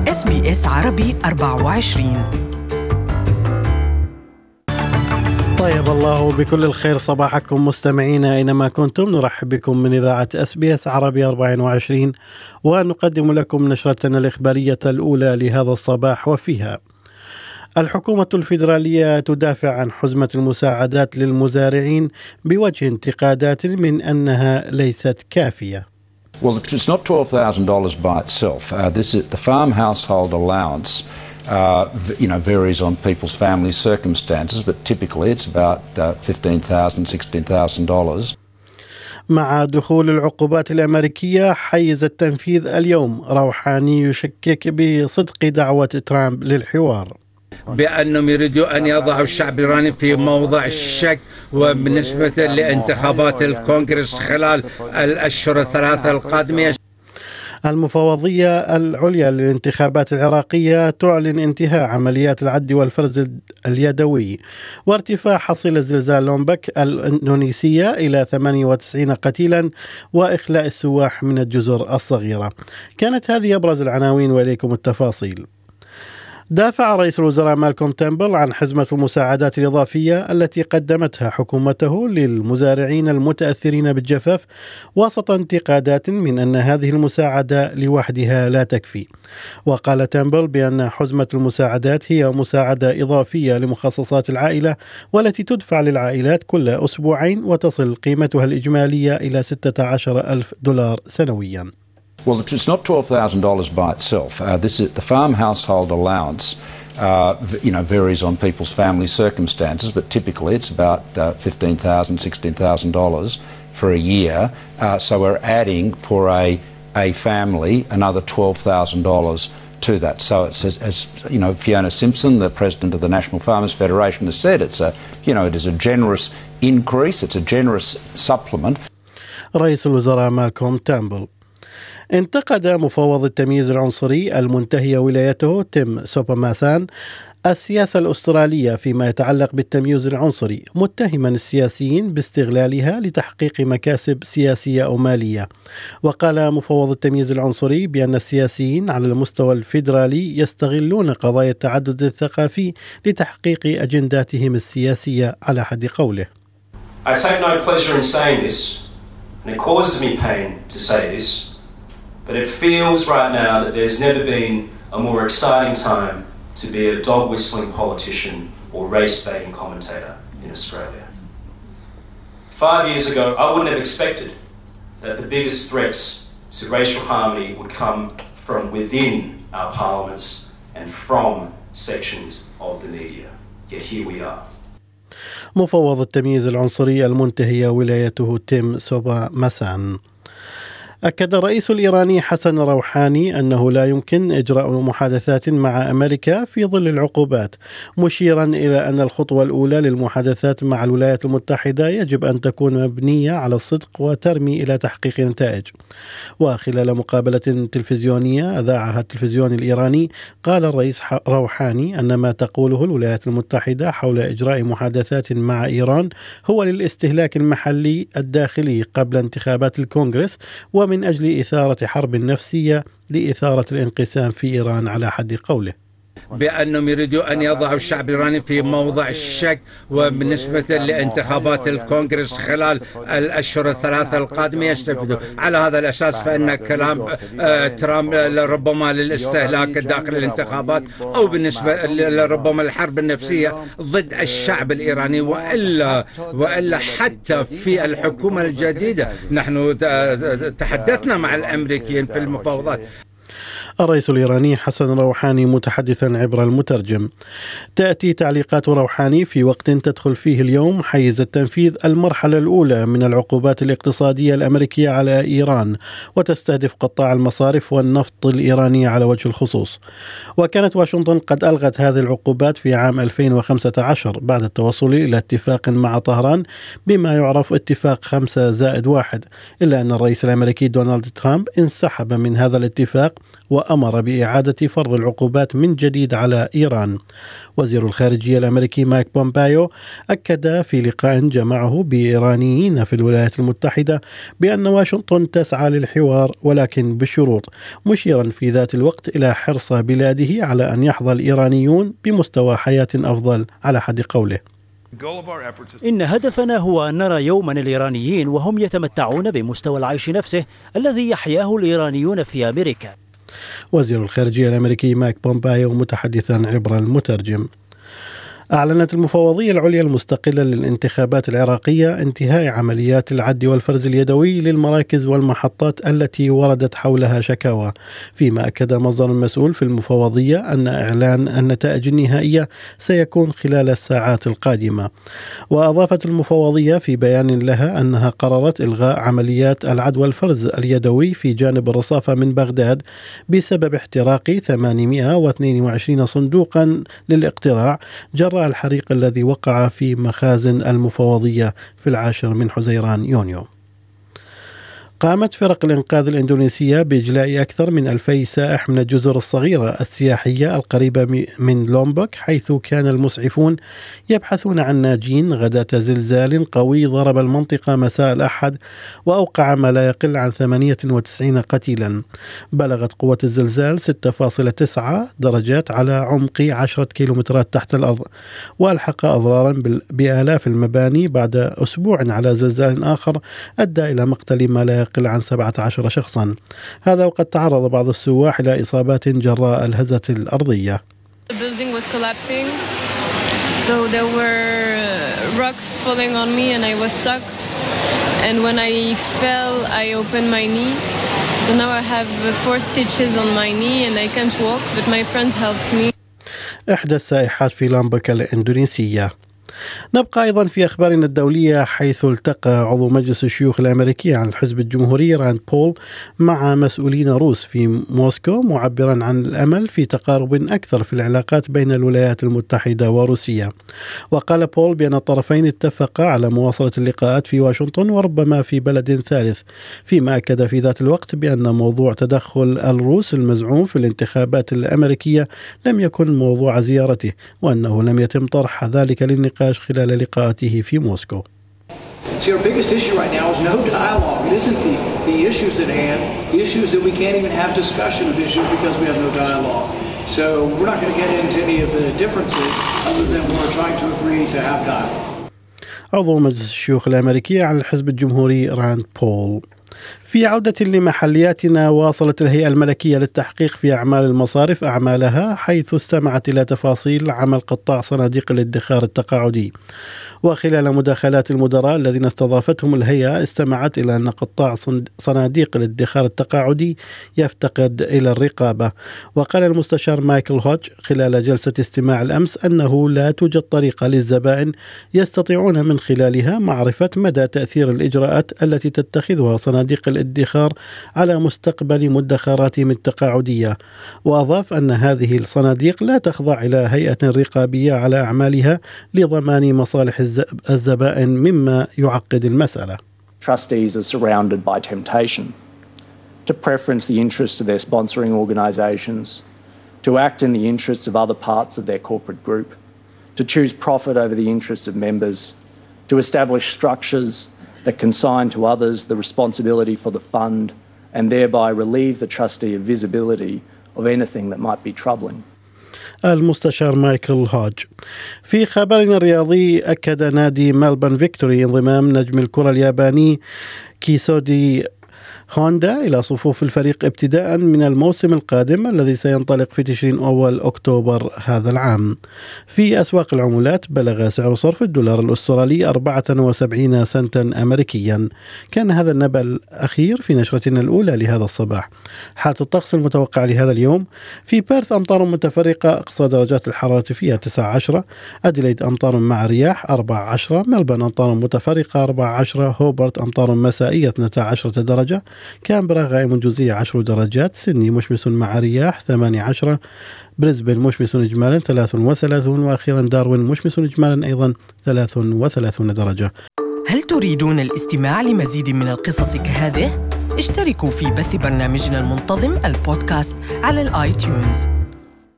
SBS عربي 24. طيب الله بكل الخير صباحكم مستمعينا أينما كنتم. نرحب بكم من إذاعة SBS عربي 24 ونقدم لكم نشرتنا الإخبارية الأولى لهذا الصباح، وفيها: الحكومة الفيدرالية تدافع عن حزمة المساعدات للمزارعين بوجه انتقادات من أنها ليست كافية. Well, it's not $12,000 by itself. The farm household allowance, varies on people's family circumstances, but typically it's about $15,000, $16,000. مع دخول العقوبات الأمريكية حيز التنفيذ اليوم، روحاني يشكك بصدق دعوة ترامب للحوار، بأنهم يريدوا أن يضعوا الشعب الإيراني في موضع الشك، وبالنسبة لانتخابات الكونغرس خلال الأشهر الثلاثة القادمة. المفوضية العليا للانتخابات العراقية تعلن انتهاء عمليات العد والفرز اليدوي وارتفاع حصيلة زلزال لومبك الإندونيسية إلى 98 قتيلا وإخلاء السواح من الجزر الصغيرة. كانت هذه أبرز العناوين وإليكم التفاصيل. دافع رئيس الوزراء مالكوم تيرنبل عن حزمة المساعدات الإضافية التي قدمتها حكومته للمزارعين المتأثرين بالجفاف وسط انتقادات من أن هذه المساعدة لوحدها لا تكفي. وقال تيرنبل بأن حزمة المساعدات هي مساعدة إضافية لمخصصات العائلة والتي تدفع للعائلات كل أسبوعين وتصل قيمتها الإجمالية إلى $16,000 سنوياً. Well, it's not $12,000 by itself. The farm household allowance, varies on people's family circumstances, but typically it's about $15,000, $16,000 for a year. So we're adding for a family another $12,000 to that. So it's as Fiona Simpson, the president of the National Farmers Federation, has said, it is a generous increase. It's a generous supplement. رئيس الوزراء مالكوم تيرنبل. انتقد مفوض التمييز العنصري المنتهي ولايته تيم سوباماسان السياسة الأسترالية فيما يتعلق بالتمييز العنصري، متهما السياسيين باستغلالها لتحقيق مكاسب سياسية أو مالية. وقال مفوض التمييز العنصري بأن السياسيين على المستوى الفيدرالي يستغلون قضايا التعدد الثقافي لتحقيق أجنداتهم السياسية على حد قوله. I take no pleasure in saying this, and it causes me pain to say this. But it feels right now that there's never been a more exciting time to be a dog-whistling politician or race-baiting commentator in Australia. 5 years ago, I wouldn't have expected that the biggest threats to racial harmony would come from within our parliaments and from sections of the media. Yet here we are. مفوض التمييز العنصري المنتهي ولايته تيم سوباماسان. أكد الرئيس الإيراني حسن روحاني أنه لا يمكن إجراء محادثات مع أمريكا في ظل العقوبات، مشيرا إلى أن الخطوة الأولى للمحادثات مع الولايات المتحدة يجب أن تكون مبنية على الصدق وترمي إلى تحقيق نتائج. وخلال مقابلة تلفزيونية أذاعها التلفزيون الإيراني، قال الرئيس روحاني أن ما تقوله الولايات المتحدة حول إجراء محادثات مع إيران هو للاستهلاك المحلي الداخلي قبل انتخابات الكونغرس، ومن أجل إثارة حرب نفسية لإثارة الانقسام في إيران على حد قوله. بأنهم يريدوا أن يضعوا الشعب الإيراني في موضع الشك، وبالنسبة لانتخابات الكونغرس خلال الأشهر الثلاثة القادمة يستفيدوا. على هذا الأساس فإن كلام ترامب ربما للاستهلاك داخل الانتخابات، أو بالنسبة لربما الحرب النفسية ضد الشعب الإيراني. وإلا حتى في الحكومة الجديدة نحن تحدثنا مع الأمريكيين في المفاوضات. الرئيس الإيراني حسن روحاني متحدثا عبر المترجم. تأتي تعليقات روحاني في وقت تدخل فيه اليوم حيز التنفيذ المرحلة الأولى من العقوبات الاقتصادية الأمريكية على إيران، وتستهدف قطاع المصارف والنفط الإيراني على وجه الخصوص. وكانت واشنطن قد ألغت هذه العقوبات في عام 2015 بعد التوصل إلى اتفاق مع طهران بما يعرف اتفاق 5+1، إلا أن الرئيس الأمريكي دونالد ترامب انسحب من هذا الاتفاق وأمر بإعادة فرض العقوبات من جديد على إيران. وزير الخارجية الأمريكي مايك بومبايو أكد في لقاء جمعه بإيرانيين في الولايات المتحدة بأن واشنطن تسعى للحوار ولكن بشروط، مشيرا في ذات الوقت إلى حرص بلاده على أن يحظى الإيرانيون بمستوى حياة أفضل على حد قوله. إن هدفنا هو أن نرى يوما الإيرانيين وهم يتمتعون بمستوى العيش نفسه الذي يحياه الإيرانيون في أمريكا. وزير الخارجية الأمريكي مايك بومبايو متحدثا عبر المترجم. أعلنت المفوضية العليا المستقلة للانتخابات العراقية انتهاء عمليات العد والفرز اليدوي للمراكز والمحطات التي وردت حولها شكاوى، فيما أكد مصدر مسؤول في المفوضية أن إعلان النتائج النهائية سيكون خلال الساعات القادمة. وأضافت المفوضية في بيان لها أنها قررت إلغاء عمليات العد والفرز اليدوي في جانب الرصافة من بغداد بسبب احتراق 822 صندوقا للاقتراع جراء الحريق الذي وقع في مخازن المفوضية في 10 من حزيران يونيو. قامت فرق الإنقاذ الإندونيسية بإجلاء أكثر من 2000 سائح من الجزر الصغيرة السياحية القريبة من لومبوك، حيث كان المسعفون يبحثون عن ناجين غداة زلزال قوي ضرب المنطقة مساء الأحد وأوقع ما لا يقل عن 98 قتيلا. بلغت قوة الزلزال 6.9 درجات على عمق 10 كيلومترات تحت الأرض، وألحق أضرارا بآلاف المباني بعد أسبوع على زلزال آخر أدى إلى مقتل ما لا يقل عن 17 شخصا. هذا وقد تعرض بعض السواح إلى إصابات جراء الهزة الأرضية. The building was collapsing, so there were rocks falling on me and I was stuck. And when I fell, I opened my knee. So now I have 4 stitches on my knee and I can't walk, but my friends helped me. إحدى السائحات في لومبوك الإندونيسية. نبقى أيضا في أخبارنا الدولية، حيث التقى عضو مجلس الشيوخ الأمريكي عن الحزب الجمهوري راند بول مع مسؤولين روس في موسكو، معبرا عن الأمل في تقارب أكثر في العلاقات بين الولايات المتحدة وروسيا. وقال بول بأن الطرفين اتفقا على مواصلة اللقاءات في واشنطن وربما في بلد ثالث، فيما أكد في ذات الوقت بأن موضوع تدخل الروس المزعوم في الانتخابات الأمريكية لم يكن موضوع زيارته، وأنه لم يتم طرح ذلك للنقاش خلال لقاءاته في موسكو. See, our biggest issue right now is no dialogue. It isn't the issues at hand. The issue is that we can't even have discussion of issues because we have no dialogue. So we're not going to get into any of the differences other than we're trying to agree to have dialogue. عضو مجلس الشيوخ الأمريكي عن الحزب الجمهوري راند بول. في عودة لمحلياتنا، واصلت الهيئة الملكية للتحقيق في أعمال المصارف أعمالها، حيث استمعت إلى تفاصيل عمل قطاع صناديق الادخار التقاعدي. وخلال مداخلات المدراء الذين استضافتهم الهيئة، استمعت إلى أن قطاع صناديق الادخار التقاعدي يفتقد إلى الرقابة. وقال المستشار مايكل هوج خلال جلسة استماع الأمس أنه لا توجد طريقة للزبائن يستطيعون من خلالها معرفة مدى تأثير الإجراءات التي تتخذها صناديق الادخار على مستقبل مدخراتهم التقاعدية. وأضاف أن هذه الصناديق لا تخضع إلى هيئة رقابية على أعمالها لضمان مصالح الزبائن، مما يعقد المسألة. Trustees are surrounded by temptation to preference the interests of their sponsoring organisations, to act in the interests of other parts of their corporate group, to choose profit over the interests of members, to establish structures that consign to others the responsibility for the fund and thereby relieve the trustee of visibility of anything that might be troubling. المستشار مايكل هوج. في خبرنا الرياضي، أكد نادي ملبورن فيكتوري انضمام نجم الكرة الياباني كيسودي هوندا إلى صفوف الفريق ابتداء من الموسم القادم الذي سينطلق في تشرين أول أكتوبر هذا العام. في أسواق العملات بلغ سعر صرف الدولار الأسترالي 74 سنتا أمريكيا. كان هذا النبأ الأخير في نشرتنا الأولى لهذا الصباح. حالة الطقس المتوقع لهذا اليوم: في بيرث أمطار متفرقة أقصى درجات الحرارة فيها 19، أديليد أمطار مع رياح 14، ملبورن أمطار متفرقة 14، هوبرت أمطار مسائية 12 درجة، كامبرا غائم جزئي 10 درجات، سيدني مشمس مع رياح 18، بريسبن مشمس إجمالا 33، وأخيرا داروين مشمس إجمالا أيضا 33 درجة. هل تريدون الاستماع لمزيد من القصص كهذه؟ اشتركوا في بث برنامجنا المنتظم البودكاست على الآيتيونز.